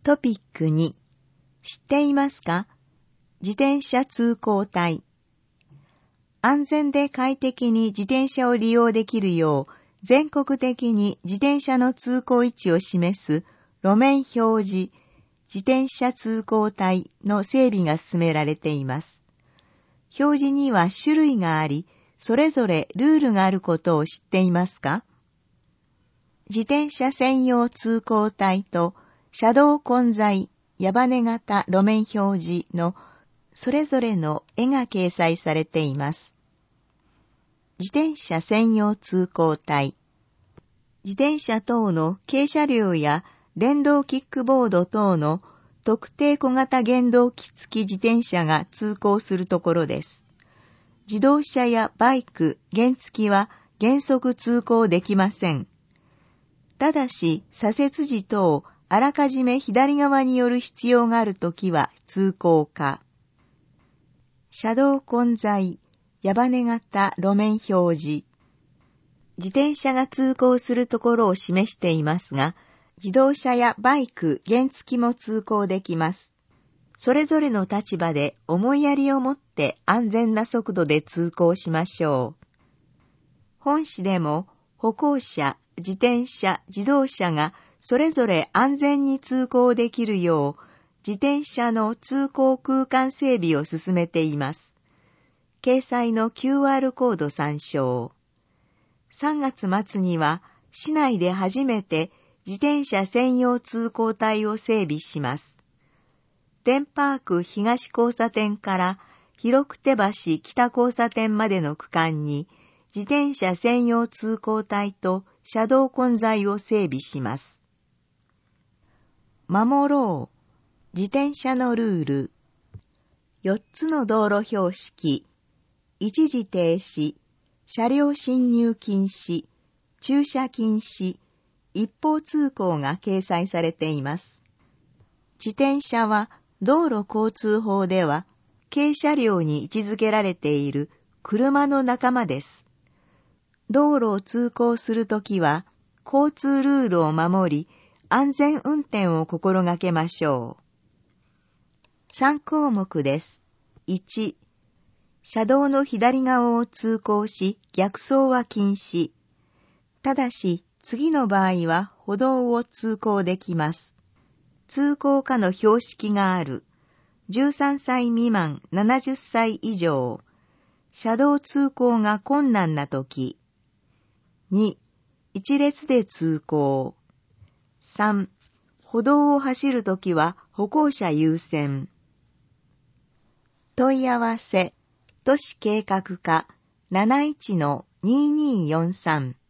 トピック2、知っていますか？自転車通行帯。安全で快適に自転車を利用できるよう、全国的に自転車の通行位置を示す路面表示、自転車通行帯の整備が進められています。表示には種類があり、それぞれルールがあることを知っていますか？自転車専用通行帯と車道混在矢羽型路面表示のそれぞれの絵が掲載されています。自転車専用通行帯。自転車等の軽車両や電動キックボード等の特定小型原動機付き自転車が通行するところです。自動車やバイク、原付は原則通行できません。ただし、左折時等、あらかじめ左側に寄る必要があるときは通行可。車道混在、矢羽型路面表示。自転車が通行するところを示していますが、自動車やバイク、原付も通行できます。それぞれの立場で思いやりを持って安全な速度で通行しましょう。本市でも歩行者、自転車、自動車がそれぞれ安全に通行できるよう、自転車の通行空間整備を進めています。掲載の QR コード参照。3月末には市内で初めて自転車専用通行帯を整備します。天パーク東交差点から広久手橋北交差点までの区間に自転車専用通行帯と車道混在を整備します。守ろう。自転車のルール。4つの道路標識。一時停止。車両進入禁止。駐車禁止。一方通行が掲載されています。自転車は道路交通法では軽車両に位置づけられている車の仲間です。道路を通行するときは交通ルールを守り安全運転を心がけましょう。3項目です。1、車道の左側を通行し逆走は禁止。ただし次の場合は歩道を通行できます。通行可の標識がある。13歳未満70歳以上。車道通行が困難なとき。2、一列で通行。3、歩道を走るときは歩行者優先。問い合わせ、都市計画課 71-2243